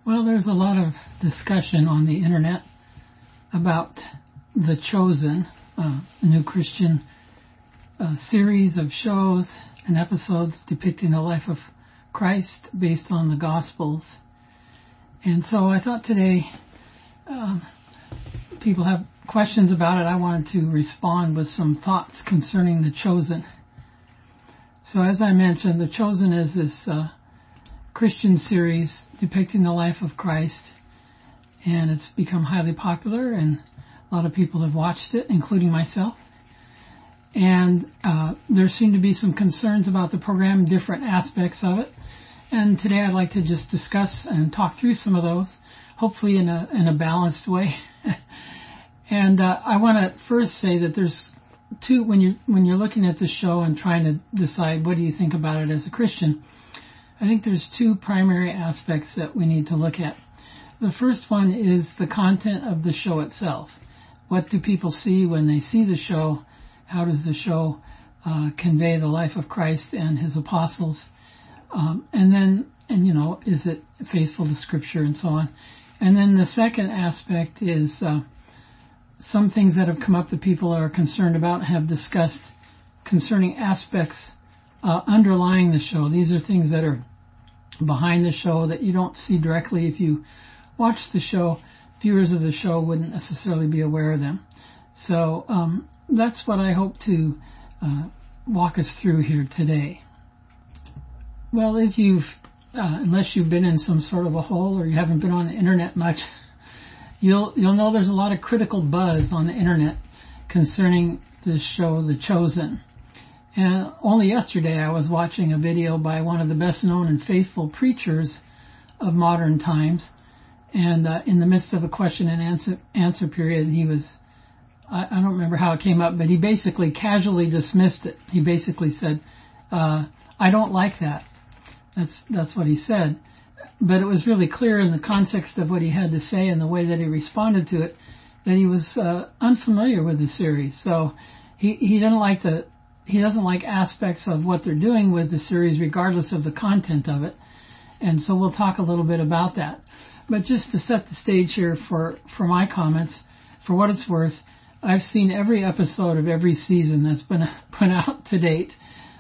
Well, there's a lot of discussion on the internet about The Chosen, a new Christian series of shows and episodes depicting the life of Christ based on the Gospels. And so I thought today people have questions about it. I wanted to respond with some thoughts concerning The Chosen. So as I mentioned, The Chosen is this Christian series depicting the life of Christ, and it's become highly popular, and a lot of people have watched it, including myself. And there seem to be some concerns about the program, different aspects of it. And today I'd like to just discuss and talk through some of those, hopefully in a balanced way. And I want to first say that there's two, when you're looking at the show and trying to decide what do you think about it as a Christian, I think there's two primary aspects that we need to look at. The first one is the content of the show itself. What do people see when they see the show? How does the show convey the life of Christ and his apostles? Is it faithful to Scripture and so on? And then the second aspect is some things that have come up that people are concerned about, have discussed concerning aspects underlying the show. These are things that are behind the show that you don't see directly if you watch the show. Viewers of the show wouldn't necessarily be aware of them. So that's what I hope to walk us through here today. Well, if unless you've been in some sort of a hole or you haven't been on the internet much, you'll know there's a lot of critical buzz on the internet concerning this show, The Chosen. And only yesterday I was watching a video by one of the best known and faithful preachers of modern times. And in the midst of a question and answer period, he was, I don't remember how it came up, but he basically casually dismissed it. He basically said, I don't like that. That's what he said. But it was really clear in the context of what he had to say and the way that he responded to it that he was unfamiliar with the series. So he doesn't like aspects of what they're doing with the series regardless of the content of it. And so we'll talk a little bit about that. But just to set the stage here for my comments, for what it's worth, I've seen every episode of every season that's been put out to date.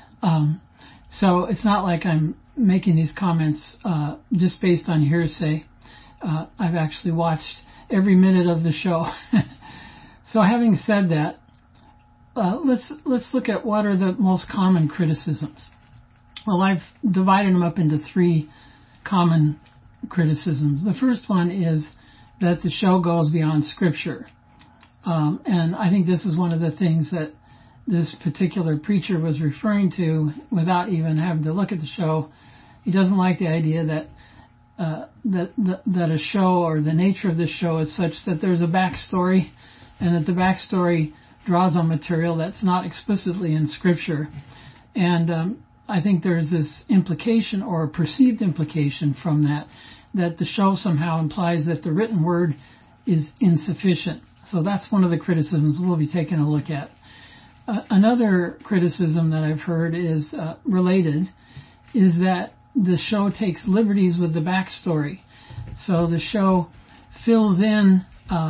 So it's not like I'm making these comments just based on hearsay. I've actually watched every minute of the show. So having said that, let's look at what are the most common criticisms. Well, I've divided them up into three common criticisms. The first one is that the show goes beyond Scripture. And I think this is one of the things that this particular preacher was referring to without even having to look at the show. He doesn't like the idea that a show or the nature of this show is such that there's a backstory and that the backstory draws on material that's not explicitly in Scripture. And I think there's this implication or perceived implication from that the show somehow implies that the written word is insufficient. So that's one of the criticisms we'll be taking a look at. Another criticism that I've heard is related, is that the show takes liberties with the backstory. So the show fills in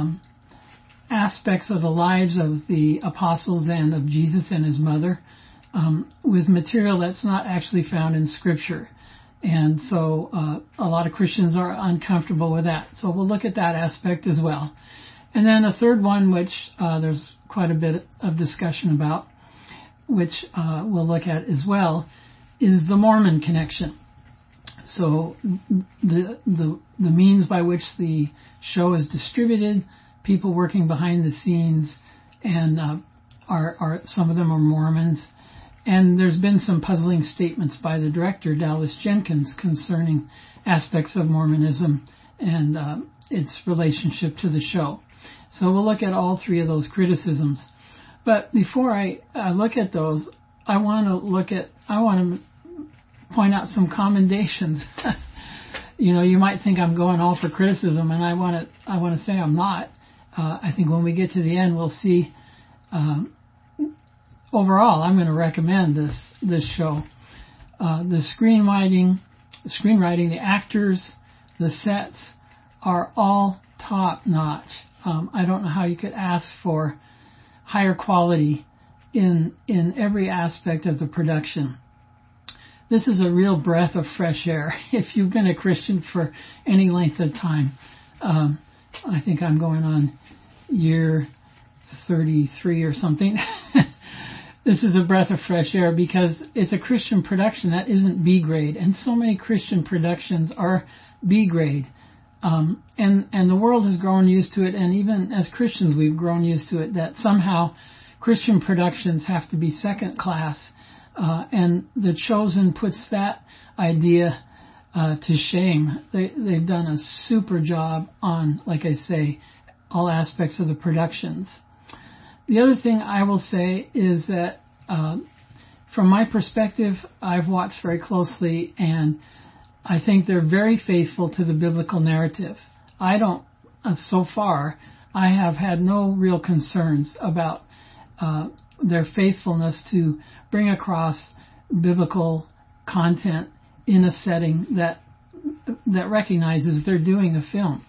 aspects of the lives of the apostles and of Jesus and his mother with material that's not actually found in Scripture. And so a lot of Christians are uncomfortable with that. So we'll look at that aspect as well. And then a third one, which there's quite a bit of discussion about, which we'll look at as well, is the Mormon connection. So the means by which the show is distributed, people working behind the scenes, and are some of them are Mormons. And there's been some puzzling statements by the director, Dallas Jenkins, concerning aspects of Mormonism and its relationship to the show. So we'll look at all three of those criticisms. But before I look at those, I want to point out some commendations. You might think I'm going all for criticism, and I want to say I'm not. I think when we get to the end, we'll see. Overall, I'm going to recommend this show. The screenwriting, the actors, The sets are all top notch. I don't know how you could ask for higher quality in every aspect of the production. This is a real breath of fresh air. If you've been a Christian for any length of time, I think I'm going on year 33 or something. This is a breath of fresh air because it's a Christian production that isn't B grade, and so many Christian productions are B grade. And the world has grown used to it, and even as Christians we've grown used to it, that somehow Christian productions have to be second class. And The Chosen puts that idea to shame. They've done a super job on, like I say, all aspects of the productions. The other thing I will say is that from my perspective, I've watched very closely, and I think they're very faithful to the biblical narrative. So far, I have had no real concerns about their faithfulness to bring across biblical content in a setting that recognizes they're doing a film.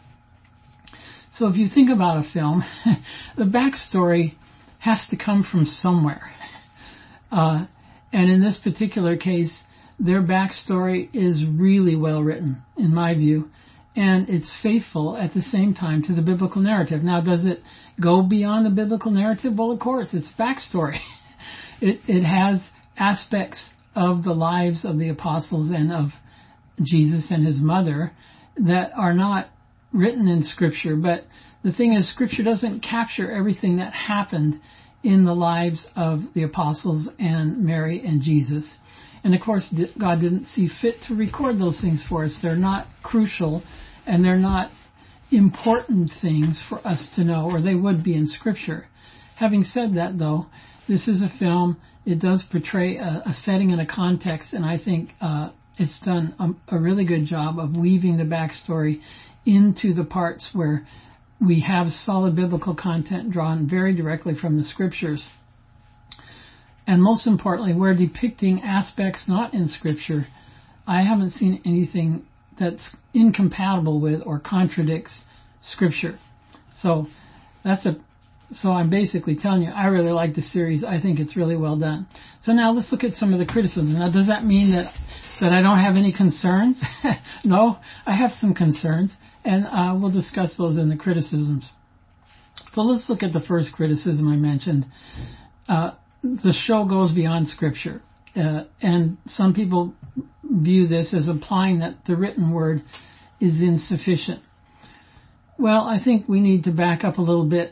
So if you think about a film, the backstory has to come from somewhere. And in this particular case, their backstory is really well written, in my view, and it's faithful at the same time to the biblical narrative. Now, does it go beyond the biblical narrative? Well, of course, it's backstory. It has aspects of the lives of the apostles and of Jesus and his mother that are not written in Scripture. But the thing is, Scripture doesn't capture everything that happened in the lives of the apostles and Mary and Jesus. And of course, God didn't see fit to record those things for us. They're not crucial, and they're not important things for us to know, or they would be in Scripture. Having said that, though, this is a film. It does portray a setting and a context, and I think it's done a really good job of weaving the backstory into the parts where we have solid biblical content drawn very directly from the Scriptures. And most importantly, we're depicting aspects not in Scripture. I haven't seen anything that's incompatible with or contradicts Scripture. So I'm basically telling you, I really like the series. I think it's really well done. So now let's look at some of the criticisms. Now, does that mean that I don't have any concerns? No, I have some concerns, and we'll discuss those in the criticisms. So let's look at the first criticism I mentioned. The show goes beyond Scripture, and some people view this as implying that the written word is insufficient. Well, I think we need to back up a little bit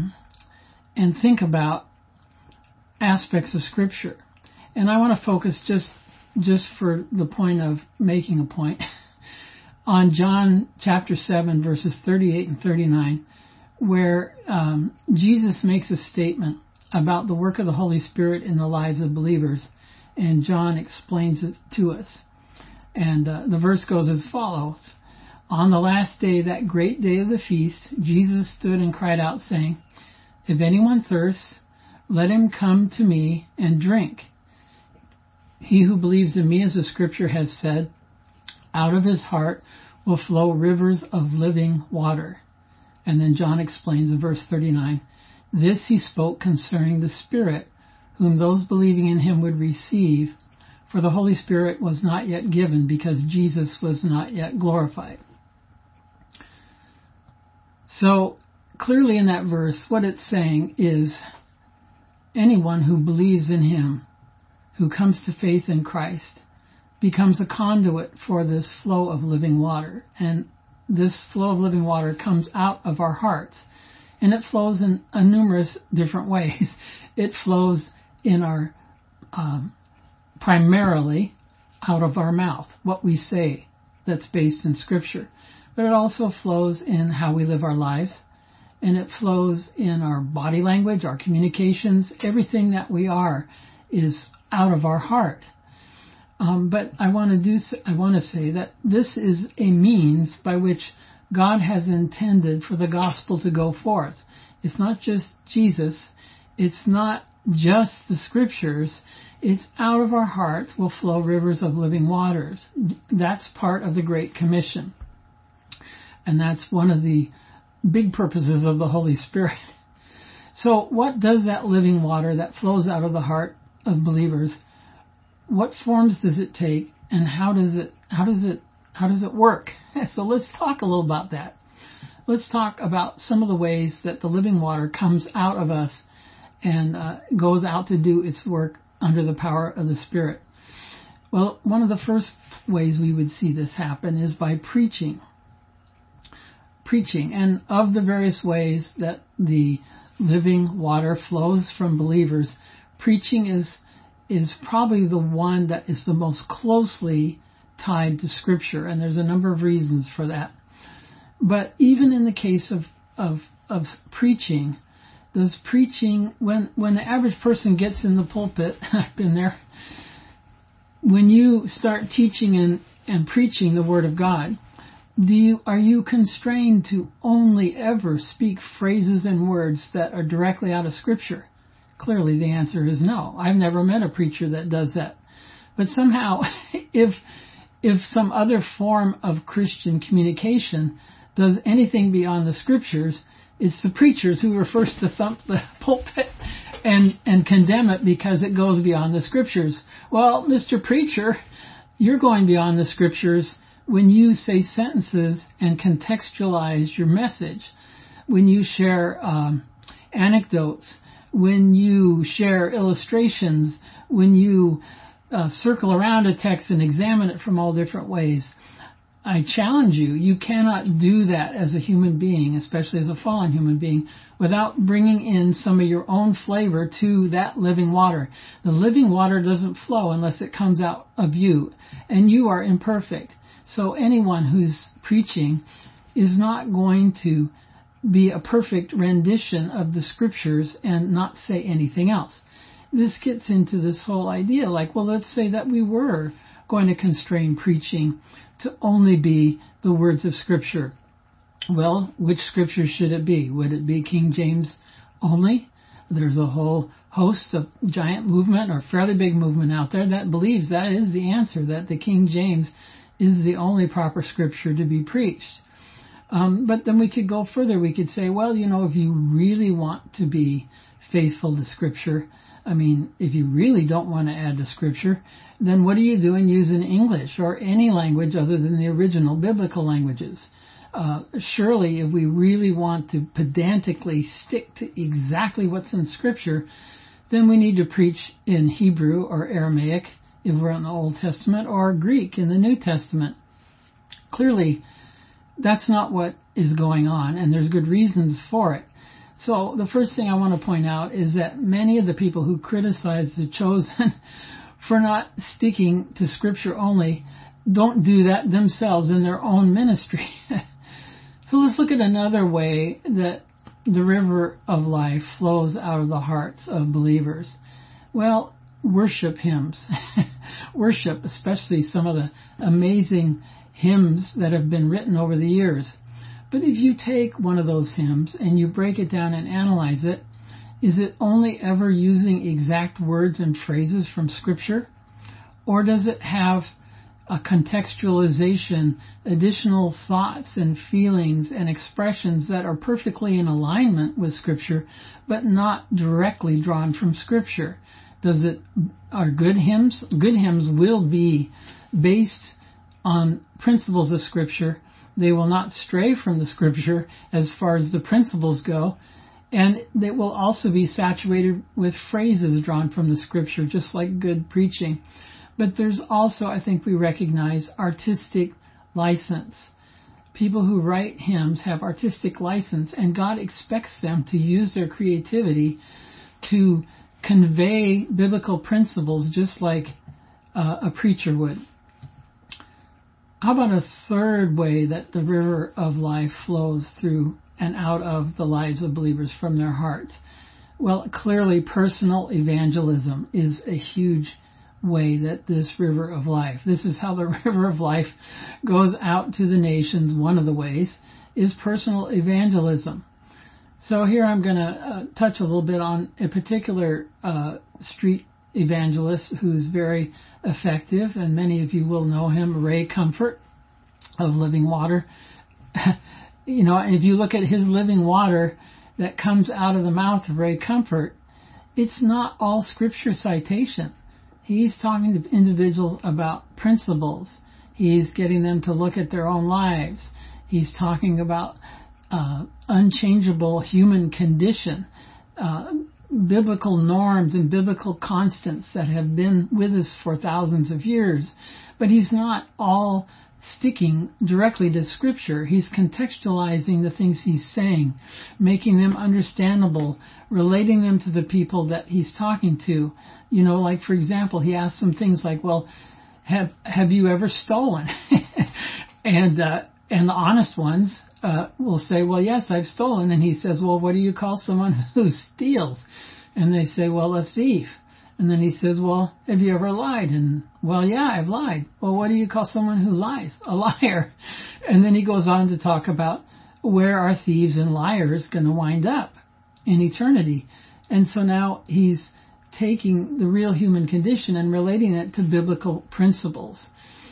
and think about aspects of Scripture. And I want to focus just for the point of making a point on John chapter 7, verses 38 and 39, where Jesus makes a statement about the work of the Holy Spirit in the lives of believers, and John explains it to us. And the verse goes as follows. On the last day, that great day of the feast, Jesus stood and cried out, saying, "If anyone thirsts, let him come to me and drink. He who believes in me, as the Scripture has said, out of his heart will flow rivers of living water." And then John explains in verse 39, "This he spoke concerning the Spirit, whom those believing in him would receive, for the Holy Spirit was not yet given, because Jesus was not yet glorified." So clearly in that verse, what it's saying is anyone who believes in him, who comes to faith in Christ, becomes a conduit for this flow of living water. And this flow of living water comes out of our hearts. And it flows in numerous different ways. It flows in our, primarily out of our mouth, what we say that's based in Scripture. But it also flows in how we live our lives. And it flows in our body language, our communications. Everything that we are is out of our heart. But I want to say that this is a means by which God has intended for the gospel to go forth. It's not just Jesus. It's not just the Scriptures. It's out of our hearts will flow rivers of living waters. That's part of the Great Commission. And that's one of the big purposes of the Holy Spirit. So what does that living water that flows out of the heart of believers, what forms does it take, and how does it work? So let's talk a little about that. Let's talk about some of the ways that the living water comes out of us and goes out to do its work under the power of the Spirit. Well, one of the first ways we would see this happen is by preaching. And of the various ways that the living water flows from believers, preaching is probably the one that is the most closely tied to Scripture, and there's a number of reasons for that. But even in the case of preaching, does preaching, when the average person gets in the pulpit, I've been there, when you start teaching and preaching the Word of God, are you constrained to only ever speak phrases and words that are directly out of Scripture? Clearly the answer is no. I've never met a preacher that does that. But somehow, if some other form of Christian communication does anything beyond the Scriptures, it's the preachers who are first to thump the pulpit and condemn it because it goes beyond the Scriptures. Well, Mr. Preacher, you're going beyond the Scriptures when you say sentences and contextualize your message, when you share anecdotes, when you share illustrations, when you circle around a text and examine it from all different ways. I challenge you, you cannot do that as a human being, especially as a fallen human being, without bringing in some of your own flavor to that living water. The living water doesn't flow unless it comes out of you, and you are imperfect. So anyone who's preaching is not going to be a perfect rendition of the Scriptures and not say anything else. This gets into this whole idea, like, well, let's say that we were going to constrain preaching to only be the words of Scripture. Well, which Scripture should it be? Would it be King James only? There's a whole host of giant movement or fairly big movement out there that believes that is the answer, that the King James is the only proper Scripture to be preached. But then we could go further. We could say, well, if you really want to be faithful to Scripture, if you really don't want to add to Scripture, then what are you doing using English or any language other than the original biblical languages? Surely, if we really want to pedantically stick to exactly what's in Scripture, then we need to preach in Hebrew or Aramaic if we're in the Old Testament, or Greek in the New Testament. Clearly, that's not what is going on, and there's good reasons for it. So the first thing I want to point out is that many of the people who criticize the Chosen for not sticking to Scripture only don't do that themselves in their own ministry. So let's look at another way that the river of life flows out of the hearts of believers. Well, worship hymns. Worship, especially some of the amazing hymns that have been written over the years. But if you take one of those hymns and you break it down and analyze it, is it only ever using exact words and phrases from Scripture? Or does it have a contextualization, additional thoughts and feelings and expressions that are perfectly in alignment with Scripture, but not directly drawn from Scripture? Are good hymns? Good hymns will be based on principles of Scripture. They will not stray from the Scripture as far as the principles go, and they will also be saturated with phrases drawn from the Scripture, just like good preaching. But there's also, I think we recognize, artistic license. People who write hymns have artistic license, and God expects them to use their creativity to convey biblical principles just like a preacher would. How about a third way that the river of life flows through and out of the lives of believers from their hearts? Well, clearly personal evangelism is a huge way that this river of life, this is how the river of life goes out to the nations. One of the ways is personal evangelism. So here I'm going to touch a little bit on a particular street evangelist who's very effective, and many of you will know him, Ray Comfort of Living Water. And if you look at his living water that comes out of the mouth of Ray Comfort, it's not all scripture citation. He's talking to individuals about principles. He's getting them to look at their own lives. He's talking about unchangeable human condition, biblical norms and biblical constants that have been with us for thousands of years. But he's not all sticking directly to Scripture. He's contextualizing the things he's saying, making them understandable, relating them to the people that he's talking to. Like, for example, he asks some things like, well, have you ever stolen? And the honest ones will say, well, yes, I've stolen. And he says, well, what do you call someone who steals? And they say, well, a thief. And then he says, well, have you ever lied? And, well, yeah, I've lied. Well, what do you call someone who lies? A liar. And then he goes on to talk about where are thieves and liars going to wind up in eternity. And so now he's taking the real human condition and relating it to biblical principles.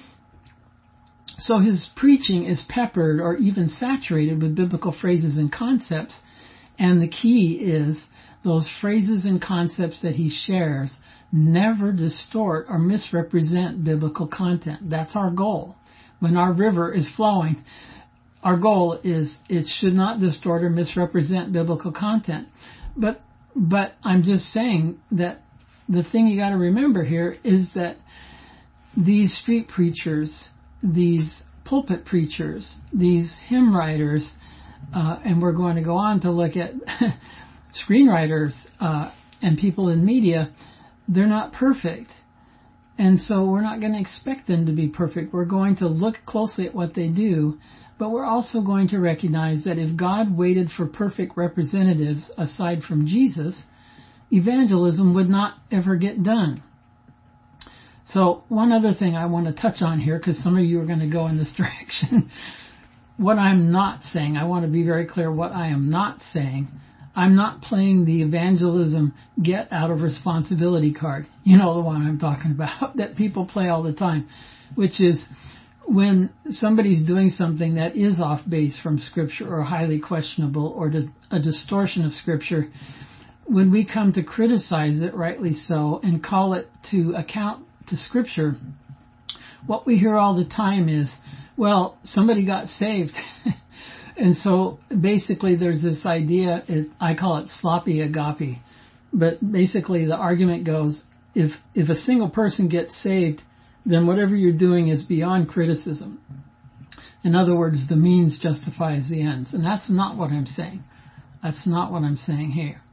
So his preaching is peppered or even saturated with biblical phrases and concepts. And the key is those phrases and concepts that he shares never distort or misrepresent biblical content. That's our goal. When our river is flowing, our goal is it should not distort or misrepresent biblical content. But I'm just saying that the thing you got to remember here is that these street preachers, these pulpit preachers, these hymn writers, and we're going to go on to look at screenwriters and people in media, they're not perfect. And so we're not going to expect them to be perfect. We're going to look closely at what they do, but we're also going to recognize that if God waited for perfect representatives aside from Jesus, evangelism would not ever get done. So one other thing I want to touch on here, because some of you are going to go in this direction. What I'm not saying, I want to be very clear what I am not saying. I'm not playing the evangelism get out of responsibility card. You know the one I'm talking about that people play all the time, which is when somebody's doing something that is off base from Scripture or highly questionable or a distortion of Scripture, when we come to criticize it, rightly so, and call it to account to Scripture, what we hear all the time is, well, somebody got saved. And so basically there's this idea, I call it sloppy agape, but basically the argument goes, if a single person gets saved, then whatever you're doing is beyond criticism. In other words, the means justifies the ends. And that's not what I'm saying. That's not what I'm saying here.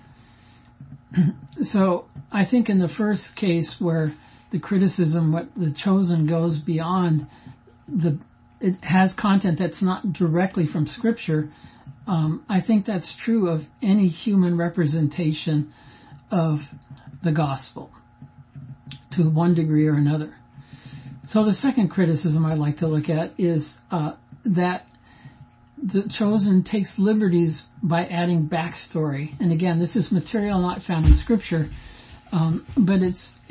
So I think in the first case where the criticism, what the chosen goes beyond it has content that's not directly from Scripture, I think that's true of any human representation of the gospel to one degree or another. So the second criticism I'd like to look at is that the chosen takes liberties by adding backstory. And again, this is material not found in Scripture, but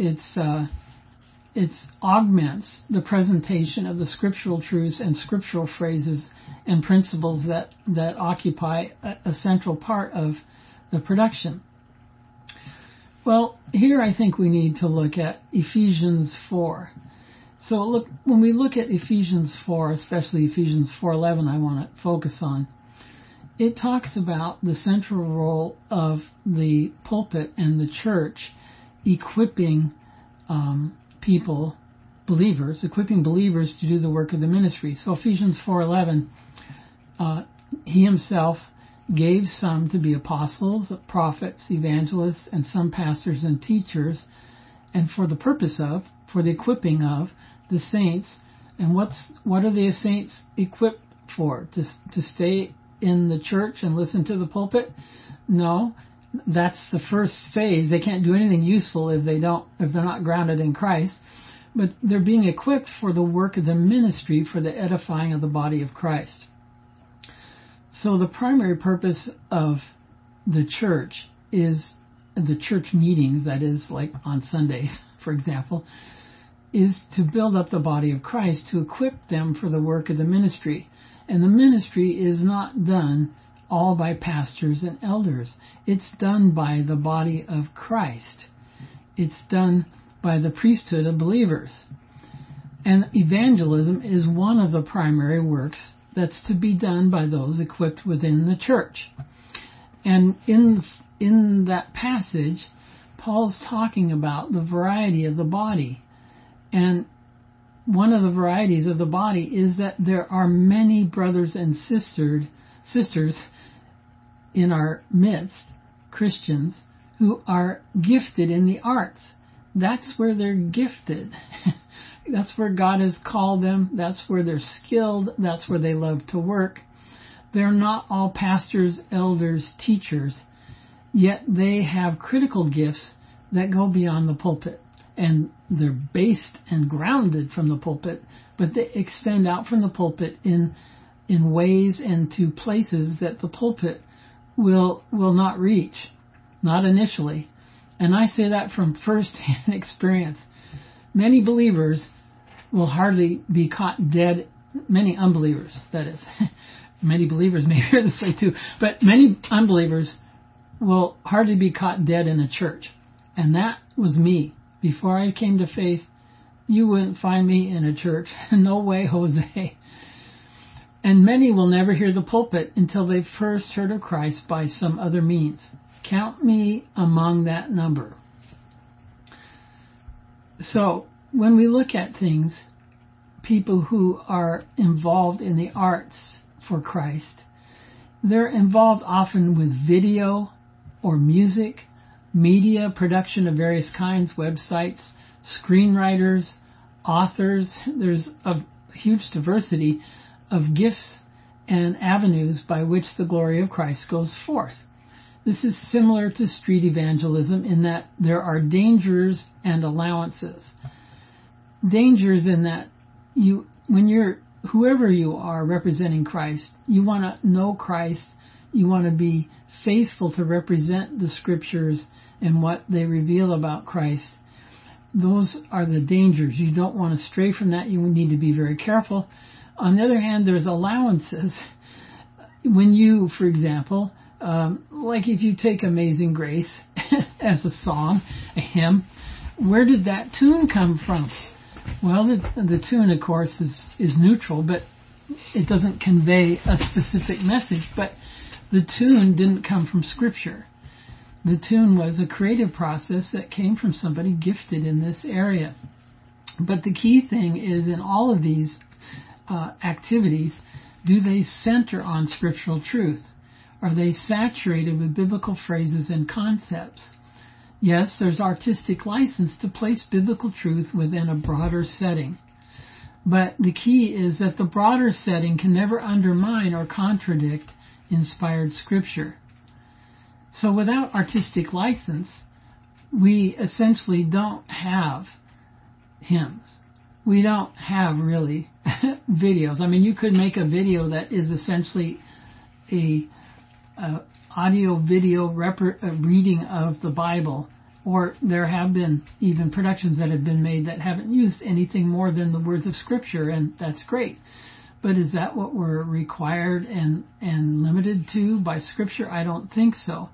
it augments the presentation of the scriptural truths and scriptural phrases and principles that occupy a central part of the production. Well, here I think we need to look at Ephesians 4. So look, when we look at Ephesians 4, especially Ephesians 4:11, I want to focus on. It talks about the central role of the pulpit and the church equipping people, believers, equipping believers to do the work of the ministry. So Ephesians 4:11, he himself gave some to be apostles, prophets, evangelists, and some pastors and teachers, and for the equipping of the saints. And what are the saints equipped for? To stay in the church and listen to the pulpit? No. That's the first phase. They can't do anything useful if they're not grounded in Christ. But they're being equipped for the work of the ministry, for the edifying of the body of Christ. So the primary purpose of the church is the church meetings, that is like on Sundays, for example, is to build up the body of Christ, to equip them for the work of the ministry. And the ministry is not done all by pastors and elders. It's done by the body of Christ. It's done by the priesthood of believers. And evangelism is one of the primary works that's to be done by those equipped within the church. And in that passage, Paul's talking about the variety of the body. And one of the varieties of the body is that there are many brothers and sisters in our midst, Christians, who are gifted in the arts. That's where they're gifted. That's where God has called them. That's where they're skilled. That's where they love to work. They're not all pastors, elders, teachers, yet they have critical gifts that go beyond the pulpit. And they're based and grounded from the pulpit, but they extend out from the pulpit in ways and to places that the pulpit will not reach, not initially. And I say that from first-hand experience. Many believers will hardly be caught dead, many unbelievers, that is. Many believers may hear this way too, but many unbelievers will hardly be caught dead in a church. And that was me. Before I came to faith, you wouldn't find me in a church. No way, Jose. And many will never hear the pulpit until they've first heard of Christ by some other means. Count me among that number. So, when we look at things, people who are involved in the arts for Christ, they're involved often with video or music, media production of various kinds, websites, screenwriters, authors. There's a huge diversity of gifts and avenues by which the glory of Christ goes forth. This is similar to street evangelism in that there are dangers and allowances. Dangers in that whoever you are representing Christ, you want to know Christ, you want to be faithful to represent the scriptures and what they reveal about Christ. Those are the dangers. You don't want to stray from that. You need to be very careful. On the other hand, there's allowances. When you, for example, like if you take Amazing Grace as a song, a hymn, where did that tune come from? Well, the tune, of course, is neutral, but it doesn't convey a specific message. But the tune didn't come from Scripture. The tune was a creative process that came from somebody gifted in this area. But the key thing is in all of these activities, do they center on scriptural truth? Are they saturated with biblical phrases and concepts? Yes, there's artistic license to place biblical truth within a broader setting. But the key is that the broader setting can never undermine or contradict inspired scripture. So without artistic license, we essentially don't have hymns. We don't have really videos. I mean, you could make a video that is essentially a audio-video reading of the Bible, or there have been even productions that have been made that haven't used anything more than the words of Scripture, and that's great. But is that what we're required and limited to by Scripture? I don't think so.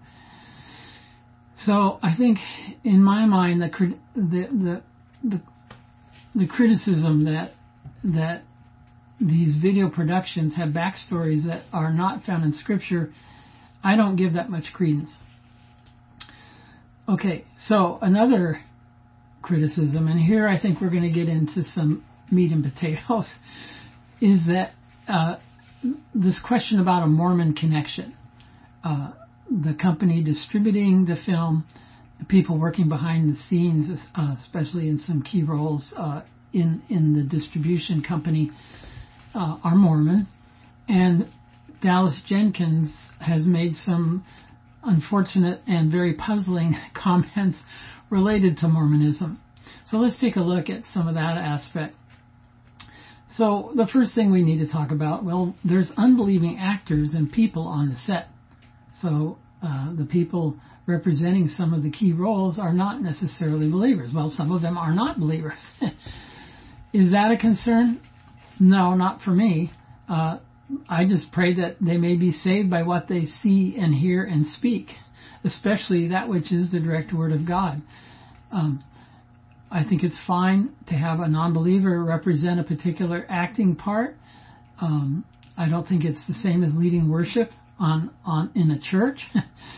So I think, in my mind, the criticism that these video productions have backstories that are not found in Scripture, I don't give that much credence. Okay, so another criticism, and here I think we're going to get into some meat and potatoes, is that this question about a Mormon connection. The company distributing the film, people working behind the scenes, especially in some key roles in the distribution company, are Mormons. And Dallas Jenkins has made some unfortunate and very puzzling comments related to Mormonism. So let's take a look at some of that aspect. So the first thing we need to talk about, well, there's unbelieving actors and people on the set. So the people representing some of the key roles are not necessarily believers. Well, some of them are not believers. Is that a concern? No, not for me. I just pray that they may be saved by what they see and hear and speak, especially that which is the direct word of God. I think it's fine to have a non-believer represent a particular acting part. I don't think it's the same as leading worship in a church.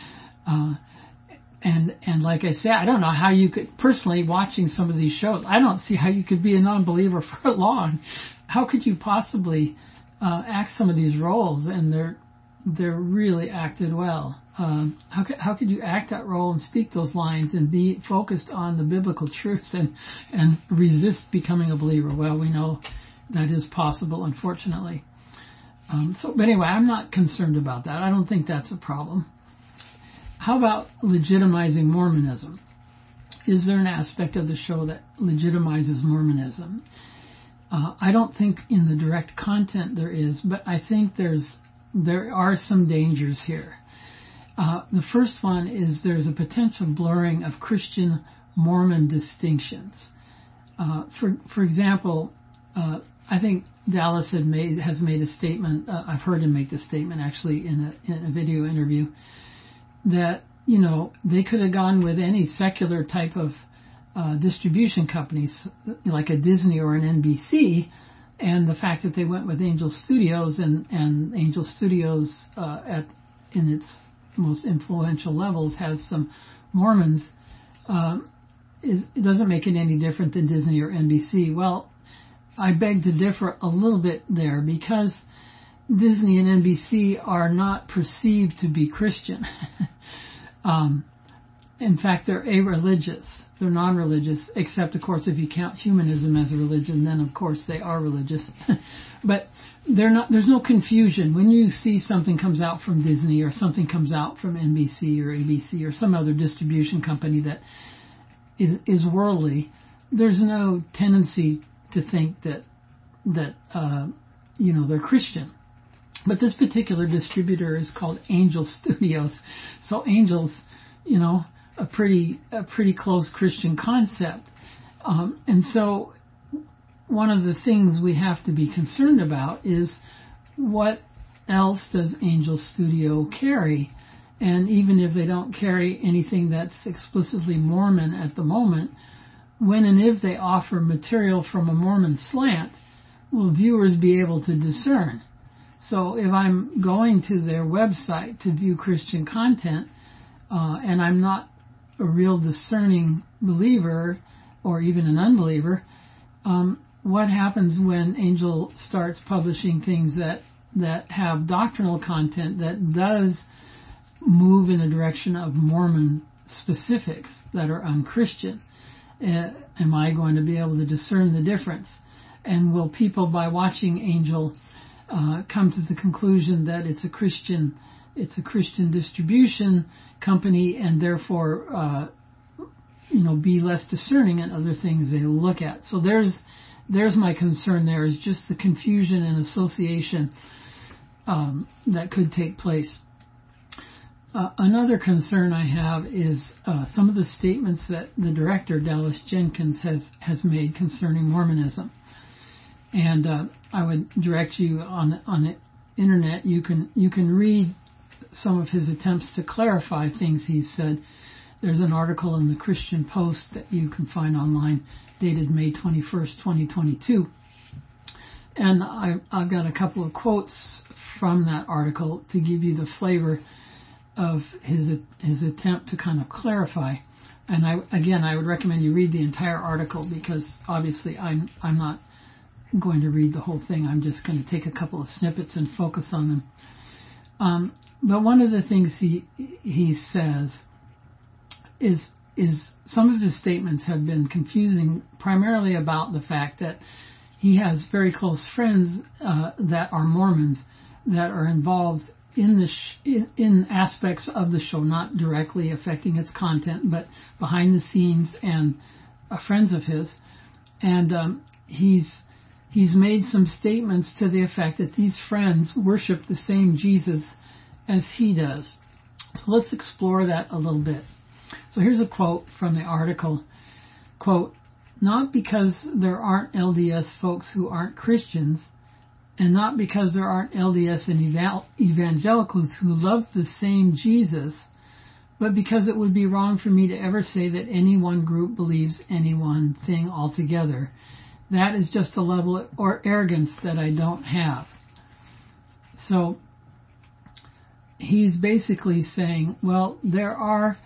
And like I say, I don't know how you could, personally watching some of these shows, I don't see how you could be a non-believer for long. How could you possibly act some of these roles? And they're really acted well. How could you act that role and speak those lines and be focused on the biblical truths and resist becoming a believer? Well, we know that is possible, unfortunately. But anyway, I'm not concerned about that. I don't think that's a problem. How about legitimizing Mormonism? Is there an aspect of the show that legitimizes Mormonism? I don't think in the direct content there is, but I think there are some dangers here. The first one is there's a potential blurring of Christian Mormon distinctions. For example, I think Dallas has made a statement. I've heard him make the statement actually in a video interview that they could have gone with any secular type of distribution companies like a Disney or an NBC, and the fact that they went with Angel Studios and Angel Studios in its most influential levels has some Mormons, it doesn't make it any different than Disney or NBC. Well, I beg to differ a little bit there, because Disney and NBC are not perceived to be Christian. In fact, they're a-religious. They're non-religious, except, of course, if you count humanism as a religion, then, of course, they are religious. But they're not. There's no confusion. When you see something comes out from Disney or something comes out from NBC or ABC or some other distribution company that is worldly, there's no tendency to think that they're Christian. But this particular distributor is called Angel Studios. So Angel's, a pretty close Christian concept. And so one of the things we have to be concerned about is what else does Angel Studio carry? And even if they don't carry anything that's explicitly Mormon at the moment, when and if they offer material from a Mormon slant, will viewers be able to discern? So if I'm going to their website to view Christian content, and I'm not a real discerning believer or even an unbeliever, what happens when Angel starts publishing things that have doctrinal content that does move in the direction of Mormon specifics that are unchristian? Am I going to be able to discern the difference? And will people, by watching Angel, come to the conclusion that it's a Christian distribution company, and therefore be less discerning in other things they look at? So there's my concern. There is just the confusion and association that could take place. Another concern I have is some of the statements that the director, Dallas Jenkins, has made concerning Mormonism. And I would direct you on the internet. You can read some of his attempts to clarify things he's said. There's an article in the Christian Post that you can find online, dated May 21st, 2022. And I've got a couple of quotes from that article to give you the flavor of his attempt to kind of clarify. And I would recommend you read the entire article, because obviously I'm not going to read the whole thing. I'm just going to take a couple of snippets and focus on them. But one of the things he says is some of his statements have been confusing, primarily about the fact that he has very close friends that are Mormons that are involved in aspects of the show, not directly affecting its content, but behind the scenes, and friends of his. And he's made some statements to the effect that these friends worship the same Jesus as he does. So let's explore that a little bit. So here's a quote from the article. Quote, "Not because there aren't LDS folks who aren't Christians, and not because there aren't LDS and evangelicals who love the same Jesus, but because it would be wrong for me to ever say that any one group believes any one thing altogether. That is just a level of arrogance that I don't have. So he's basically saying, well, there are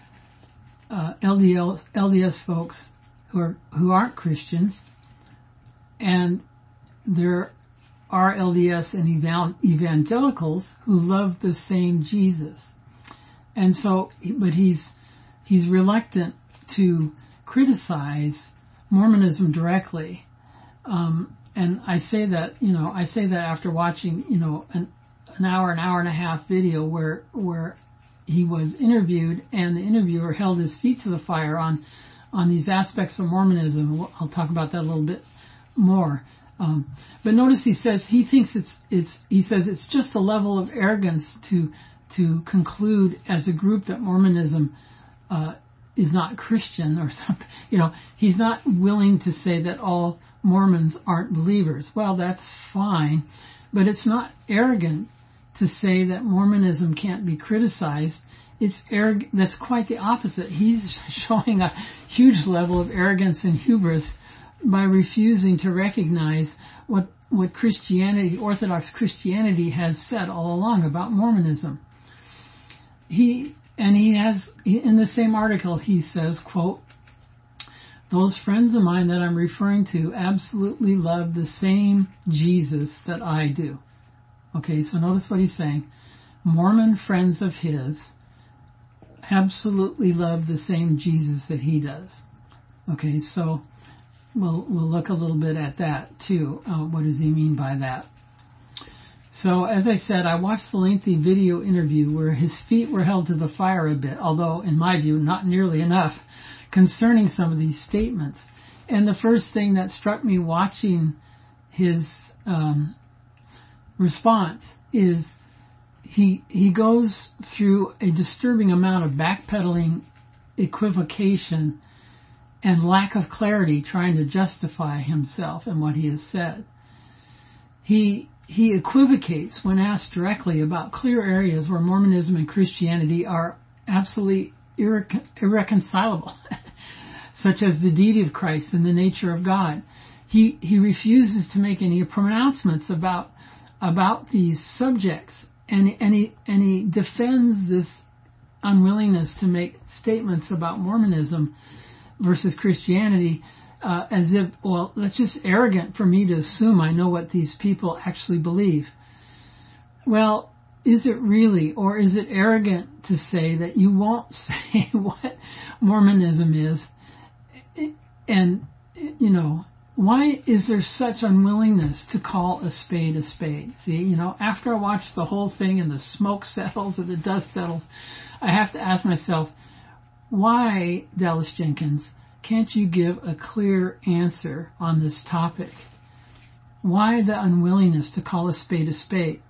LDS folks who aren't Christians, and there are LDS and evangelicals who love the same Jesus. And so, but he's reluctant to criticize Mormonism directly. And I say that after watching, an hour and a half video where he was interviewed, and the interviewer held his feet to the fire on these aspects of Mormonism. I'll talk about that a little bit more. But notice he says he thinks it's just a level of arrogance to conclude as a group that Mormonism is not Christian or something. He's not willing to say that all Mormons aren't believers. Well, that's fine, but it's not arrogant to say that Mormonism can't be criticized. It's arrogant. That's quite the opposite. He's showing a huge level of arrogance and hubris by refusing to recognize what Christianity, Orthodox Christianity, has said all along about Mormonism. He has, in the same article, he says, quote, "Those friends of mine that I'm referring to absolutely love the same Jesus that I do." Okay, so notice what he's saying. Mormon friends of his absolutely love the same Jesus that he does. Okay, so we'll look a little bit at that too. What does he mean by that? So, as I said, I watched the lengthy video interview where his feet were held to the fire a bit, although, in my view, not nearly enough, concerning some of these statements. And the first thing that struck me watching his response is he goes through a disturbing amount of backpedaling, equivocation, and lack of clarity trying to justify himself and what he has said. He equivocates when asked directly about clear areas where Mormonism and Christianity are absolutely irreconcilable, such as the deity of Christ and the nature of God. He refuses to make any pronouncements about these subjects, and he defends this unwillingness to make statements about Mormonism versus Christianity as if, well, that's just arrogant for me to assume I know what these people actually believe. Well, is it really, or is it arrogant to say that you won't say what Mormonism is? And, why is there such unwillingness to call a spade a spade? See, after I watch the whole thing and the smoke settles and the dust settles, I have to ask myself, why, Dallas Jenkins, can't you give a clear answer on this topic? Why the unwillingness to call a spade a spade?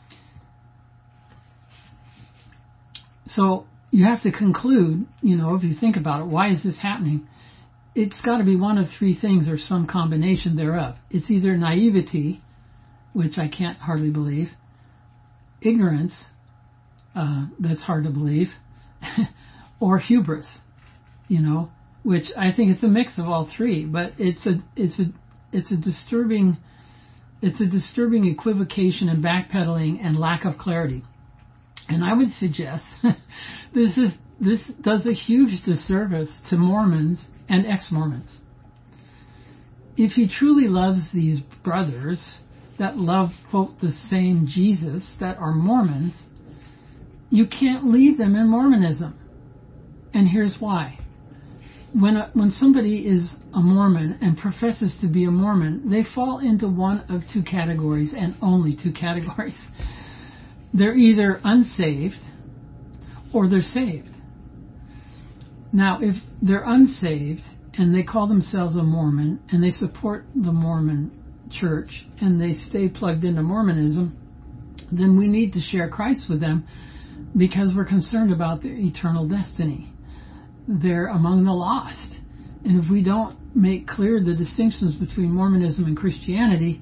So you have to conclude, if you think about it, why is this happening? It's got to be one of three things or some combination thereof. It's either naivety, which I can't hardly believe, ignorance, that's hard to believe, or hubris, which I think it's a mix of all three, but it's a disturbing equivocation and backpedaling and lack of clarity. And I would suggest this does a huge disservice to Mormons and ex-Mormons. If he truly loves these brothers that love, quote, the same Jesus that are Mormons, you can't leave them in Mormonism. And here's why. When somebody is a Mormon and professes to be a Mormon, they fall into one of two categories, and only two categories. They're either unsaved or they're saved. Now, if they're unsaved and they call themselves a Mormon and they support the Mormon church and they stay plugged into Mormonism, then we need to share Christ with them because we're concerned about their eternal destiny. They're among the lost. And if we don't make clear the distinctions between Mormonism and Christianity,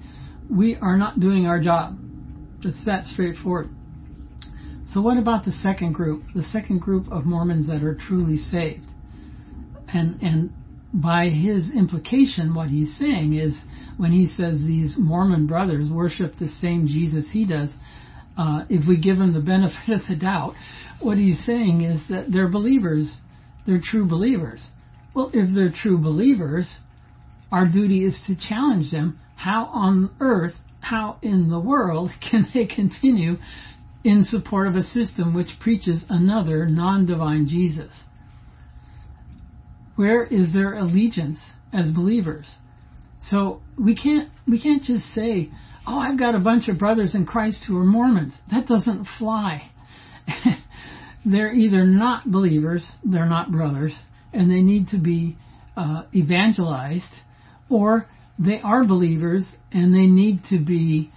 we are not doing our job. It's that straightforward. So what about the second group? The second group of Mormons that are truly saved. And by his implication, what he's saying is, when he says these Mormon brothers worship the same Jesus he does, if we give them the benefit of the doubt, what he's saying is that they're believers. They're true believers. Well, if they're true believers, our duty is to challenge them. How on earth, how in the world can they continue in support of a system which preaches another non-divine Jesus? Where is their allegiance as believers? So we can't just say, oh, I've got a bunch of brothers in Christ who are Mormons. That doesn't fly. They're either not believers, they're not brothers, and they need to be evangelized, or they are believers and they need to be,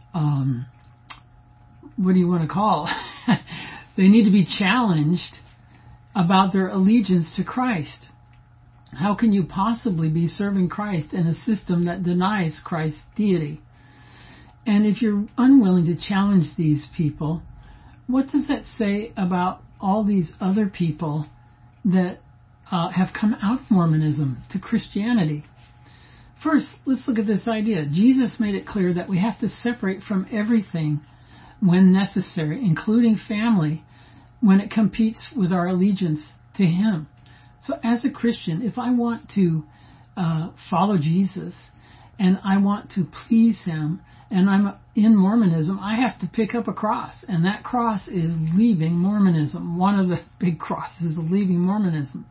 what do you want to call? They need to be challenged about their allegiance to Christ. How can you possibly be serving Christ in a system that denies Christ's deity? And if you're unwilling to challenge these people, what does that say about all these other people that have come out of Mormonism to Christianity? First, let's look at this idea. Jesus made it clear that we have to separate from everything when necessary, including family, when it competes with our allegiance to Him. So as a Christian, if I want to follow Jesus and I want to please Him, and I'm in Mormonism, I have to pick up a cross, and that cross is leaving Mormonism. One of the big crosses of leaving Mormonism.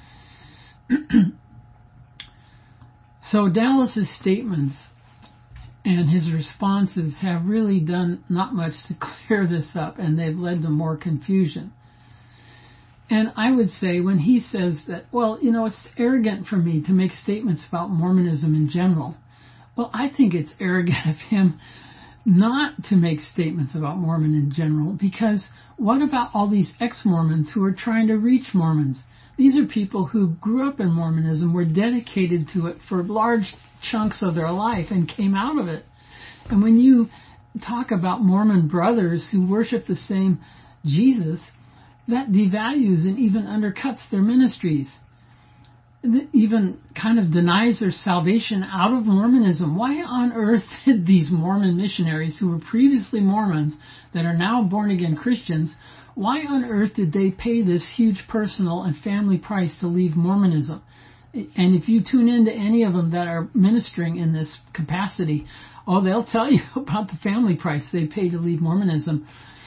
So Dallas's statements and his responses have really done not much to clear this up, and they've led to more confusion. And I would say when he says that, well, it's arrogant for me to make statements about Mormonism in general. Well, I think it's arrogant of him not to make statements about Mormon in general, because what about all these ex-Mormons who are trying to reach Mormons? These are people who grew up in Mormonism, were dedicated to it for large chunks of their life, and came out of it. And when you talk about Mormon brothers who worship the same Jesus, that devalues and even undercuts their ministries. It even kind of denies their salvation out of Mormonism. Why on earth did these Mormon missionaries who were previously Mormons that are now born-again Christians, why on earth did they pay this huge personal and family price to leave Mormonism? And if you tune into any of them that are ministering in this capacity, they'll tell you about the family price they paid to leave Mormonism.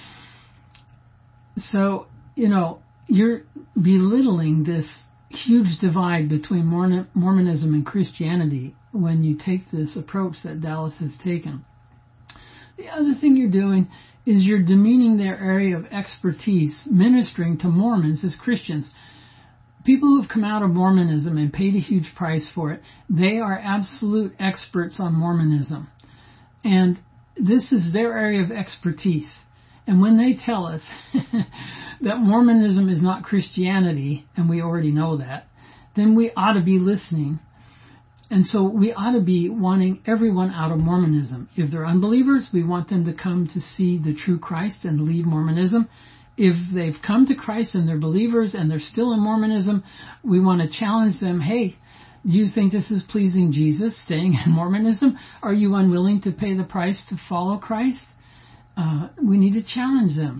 So, you're belittling this huge divide between Mormonism and Christianity when you take this approach that Dallas has taken. The other thing you're doing is you're demeaning their area of expertise, ministering to Mormons as Christians. People who have come out of Mormonism and paid a huge price for it, they are absolute experts on Mormonism. And this is their area of expertise. And when they tell us that Mormonism is not Christianity, and we already know that, then we ought to be listening. And so we ought to be wanting everyone out of Mormonism. If they're unbelievers, we want them to come to see the true Christ and leave Mormonism. If they've come to Christ and they're believers and they're still in Mormonism, we want to challenge them, hey, do you think this is pleasing Jesus, staying in Mormonism? Are you unwilling to pay the price to follow Christ? We need to challenge them.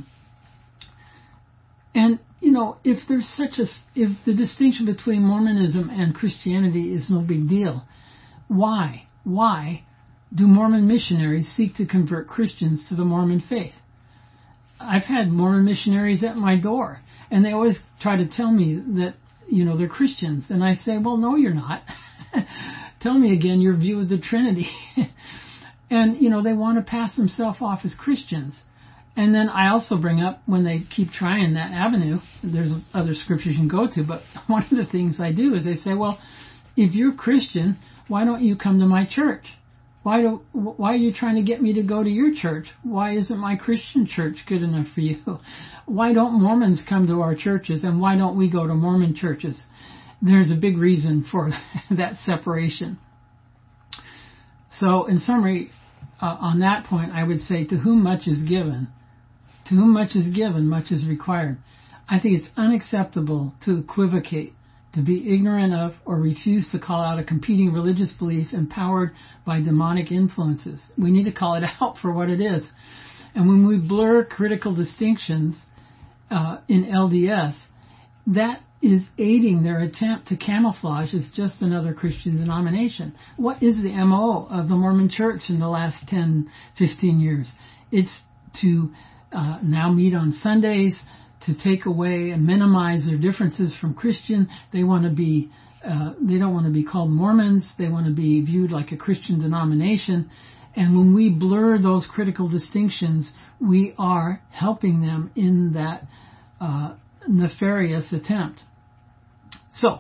And, if the distinction between Mormonism and Christianity is no big deal, why do Mormon missionaries seek to convert Christians to the Mormon faith? I've had Mormon missionaries at my door, and they always try to tell me that, they're Christians. And I say, well, no, you're not. Tell me again your view of the Trinity. And, they want to pass themselves off as Christians. And then I also bring up, when they keep trying that avenue, there's other scriptures you can go to, but one of the things I do is I say, well, if you're Christian, why don't you come to my church? Why are you trying to get me to go to your church? Why isn't my Christian church good enough for you? Why don't Mormons come to our churches, and why don't we go to Mormon churches? There's a big reason for that separation. So, in summary, on that point, I would say, to whom much is given, much is required. I think it's unacceptable to equivocate, to be ignorant of, or refuse to call out a competing religious belief empowered by demonic influences. We need to call it out for what it is. And when we blur critical distinctions in LDS, that is aiding their attempt to camouflage as just another Christian denomination. What is the MO of the Mormon Church in the last 10, 15 years? It's to now meet on Sundays, to take away and minimize their differences from Christian. They want to be, they don't want to be called Mormons. They want to be viewed like a Christian denomination. And when we blur those critical distinctions, we are helping them in that nefarious attempt. So,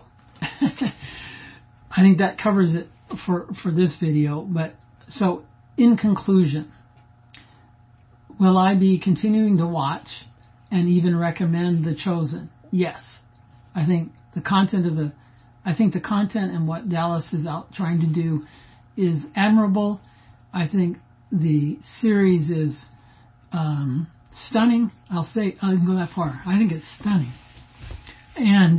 I think that covers it for this video. But so, in conclusion, will I be continuing to watch and even recommend The Chosen? Yes. I think the content and what Dallas is out trying to do is admirable. I think the series is stunning. I'll go that far. I think it's stunning. And,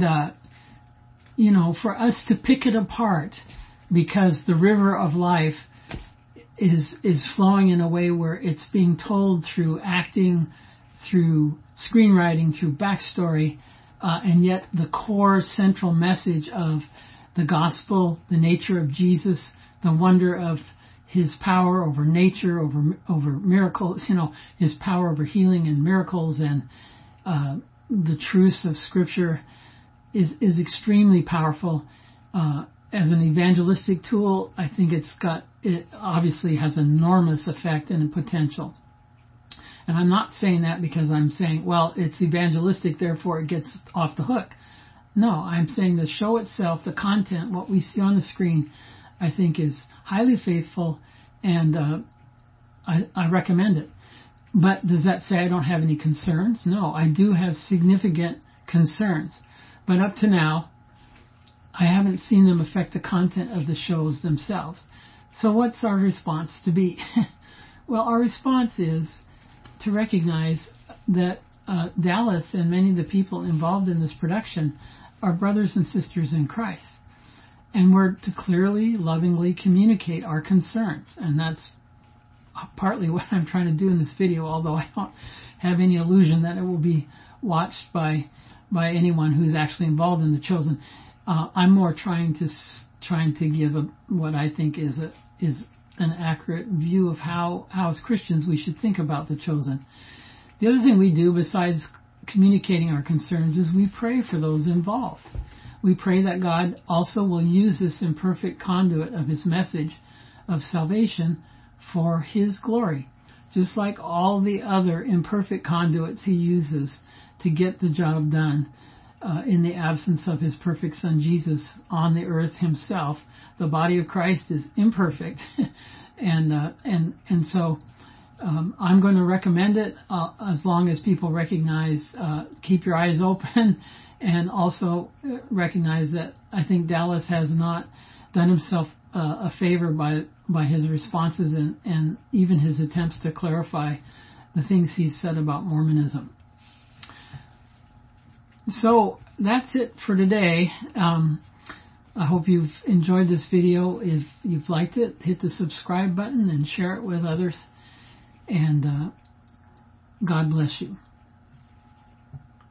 for us to pick it apart because the river of life is flowing in a way where it's being told through acting, through screenwriting, through backstory, and yet the core central message of the gospel, the nature of Jesus, the wonder of his power over nature, over miracles, his power over healing and miracles, and the truths of Scripture is extremely powerful. As an evangelistic tool, I think it obviously has enormous effect and potential. And I'm not saying that because I'm saying, well, it's evangelistic, therefore it gets off the hook. No, I'm saying the show itself, the content, what we see on the screen, I think is highly faithful, and I recommend it. But does that say I don't have any concerns? No, I do have significant concerns. But up to now, I haven't seen them affect the content of the shows themselves. So what's our response to be? Well, our response is to recognize that Dallas and many of the people involved in this production are brothers and sisters in Christ. And we're to clearly, lovingly communicate our concerns. And that's partly what I'm trying to do in this video, although I don't have any illusion that it will be watched by anyone who's actually involved in The Chosen. I'm more trying to give what I think is an accurate view of how as Christians we should think about The Chosen. The other thing we do besides communicating our concerns is we pray for those involved. We pray that God also will use this imperfect conduit of his message of salvation for his glory, just like all the other imperfect conduits he uses to get the job done. In the absence of his perfect Son Jesus on the earth himself, the body of Christ is imperfect, and so I'm going to recommend it as long as people recognize, keep your eyes open, and also recognize that I think Dallas has not done himself a favor by his responses and even his attempts to clarify the things he's said about Mormonism. So that's it for today. I hope you've enjoyed this video. If you've liked it, hit the subscribe button and share it with others. And God bless you.